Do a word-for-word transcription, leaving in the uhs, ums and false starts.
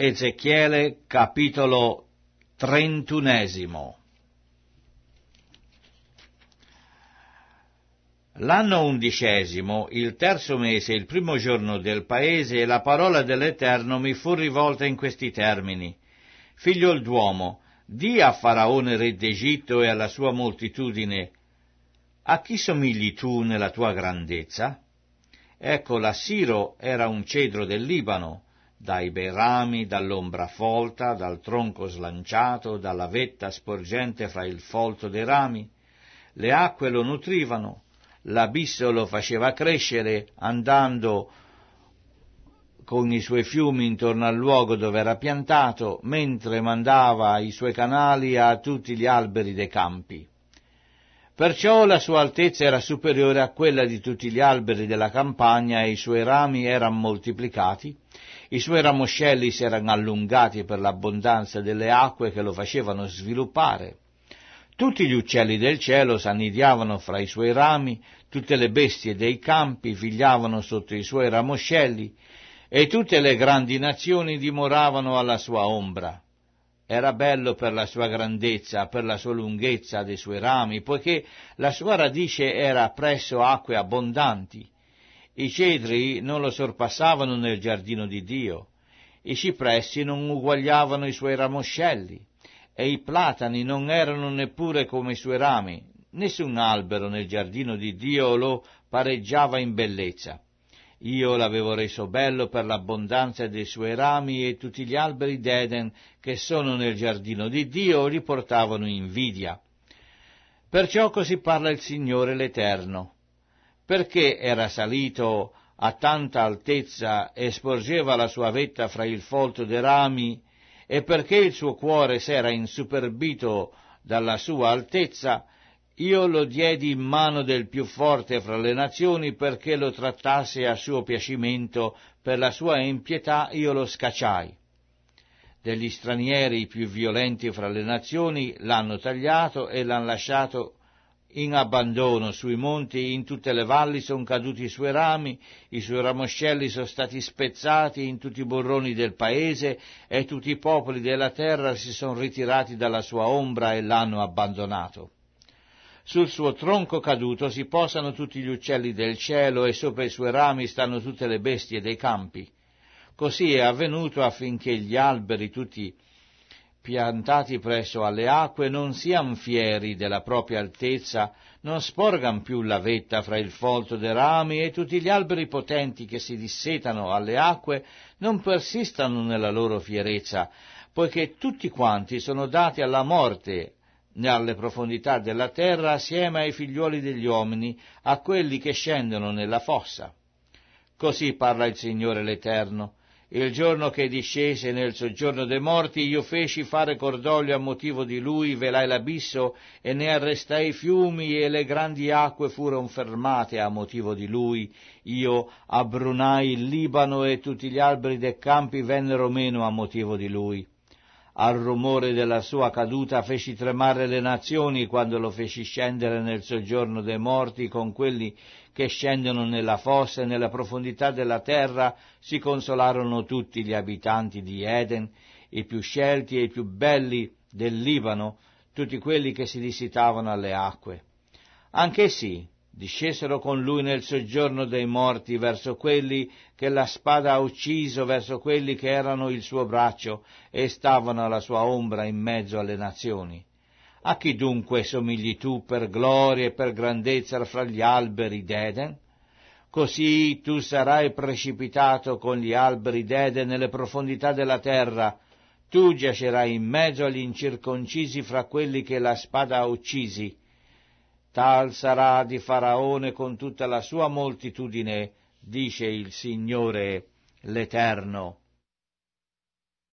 Ezechiele capitolo trentunesimo. L'anno undicesimo, il terzo mese, il primo giorno del paese, la parola dell'Eterno mi fu rivolta in questi termini. Figliol d'uomo, di a Faraone re d'Egitto e alla sua moltitudine, a chi somigli tu nella tua grandezza? Ecco, l'Assiro era un cedro del Libano, dai bei rami, dall'ombra folta, dal tronco slanciato, dalla vetta sporgente fra il folto dei rami. Le acque lo nutrivano, l'abisso lo faceva crescere, andando con i suoi fiumi intorno al luogo dove era piantato, mentre mandava i suoi canali a tutti gli alberi dei campi. Perciò la sua altezza era superiore a quella di tutti gli alberi della campagna e i suoi rami erano moltiplicati, i suoi ramoscelli si erano allungati per l'abbondanza delle acque che lo facevano sviluppare. Tutti gli uccelli del cielo s'annidiavano fra i suoi rami, tutte le bestie dei campi figliavano sotto i suoi ramoscelli, e tutte le grandi nazioni dimoravano alla sua ombra. Era bello per la sua grandezza, per la sua lunghezza dei suoi rami, poiché la sua radice era presso acque abbondanti. I cedri non lo sorpassavano nel giardino di Dio, i cipressi non uguagliavano i suoi ramoscelli, e i platani non erano neppure come i suoi rami. Nessun albero nel giardino di Dio lo pareggiava in bellezza. Io l'avevo reso bello per l'abbondanza dei suoi rami, e tutti gli alberi d'Eden che sono nel giardino di Dio gli portavano invidia. Perciò così parla il Signore l'Eterno. Perché era salito a tanta altezza e sporgeva la sua vetta fra il folto dei rami, e perché il suo cuore s'era insuperbito dalla sua altezza, io lo diedi in mano del più forte fra le nazioni perché lo trattasse a suo piacimento, per la sua impietà io lo scacciai. Degli stranieri più violenti fra le nazioni l'hanno tagliato e l'hanno lasciato in abbandono sui monti, in tutte le valli sono caduti i suoi rami, i suoi ramoscelli sono stati spezzati in tutti i burroni del paese, e tutti i popoli della terra si sono ritirati dalla sua ombra e l'hanno abbandonato. Sul suo tronco caduto si posano tutti gli uccelli del cielo, e sopra i suoi rami stanno tutte le bestie dei campi. Così è avvenuto affinché gli alberi tutti piantati presso alle acque non siano fieri della propria altezza, non sporgan più la vetta fra il folto dei rami, e tutti gli alberi potenti che si dissetano alle acque non persistano nella loro fierezza, poiché tutti quanti sono dati alla morte alle profondità della terra, assieme ai figliuoli degli uomini, a quelli che scendono nella fossa. Così parla il Signore l'Eterno. Il giorno che discese nel soggiorno dei morti, io feci fare cordoglio a motivo di lui, velai l'abisso e ne arrestai i fiumi, e le grandi acque furono fermate a motivo di lui. Io abbrunai il Libano, e tutti gli alberi dei campi vennero meno a motivo di lui. Al rumore della sua caduta feci tremare le nazioni, quando lo feci scendere nel soggiorno dei morti con quelli che scendono nella fossa, e nella profondità della terra si consolarono tutti gli abitanti di Eden, i più scelti e i più belli del Libano, tutti quelli che si dissitavano alle acque. Anch'essi discesero con lui nel soggiorno dei morti, verso quelli che la spada ha ucciso, verso quelli che erano il suo braccio e stavano alla sua ombra in mezzo alle nazioni. A chi dunque somigli tu per gloria e per grandezza fra gli alberi d'Eden? Così tu sarai precipitato con gli alberi d'Eden nelle profondità della terra. Tu giacerai in mezzo agli incirconcisi fra quelli che la spada ha uccisi. Tal sarà di Faraone con tutta la sua moltitudine, dice il Signore l'Eterno.